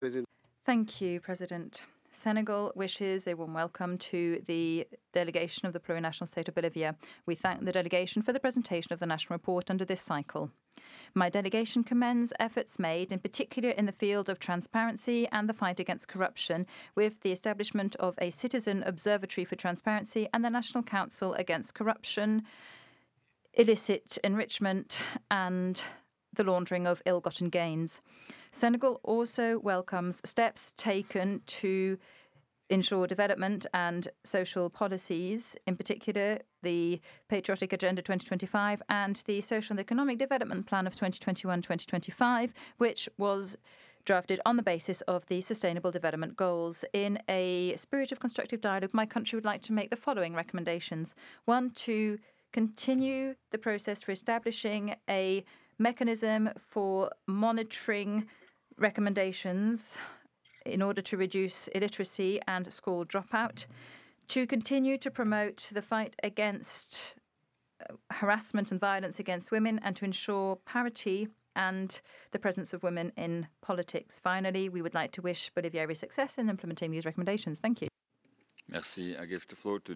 Thank you, President. Senegal wishes a warm welcome to the delegation of the plurinational state of Bolivia. We thank the delegation for the presentation of the national report under this cycle. My delegation commends efforts made, in particular in the field of transparency and the fight against corruption, with the establishment of a Citizen Observatory for Transparency and the National Council Against Corruption, illicit enrichment, and the laundering of ill-gotten gains. Senegal also welcomes steps taken to ensure development and social policies, in particular the Patriotic Agenda 2025 and the Social and Economic Development Plan of 2021-2025, which was drafted on the basis of the Sustainable Development Goals. In a spirit of constructive dialogue, my country would like to make the following recommendations. One, to continue the process for establishing a mechanism for monitoring recommendations in order to reduce illiteracy and school dropout, to continue to promote the fight against harassment and violence against women, and to ensure parity and the presence of women in politics. Finally, we would like to wish Bolivia every success in implementing these recommendations. Thank you. Merci. I give the floor to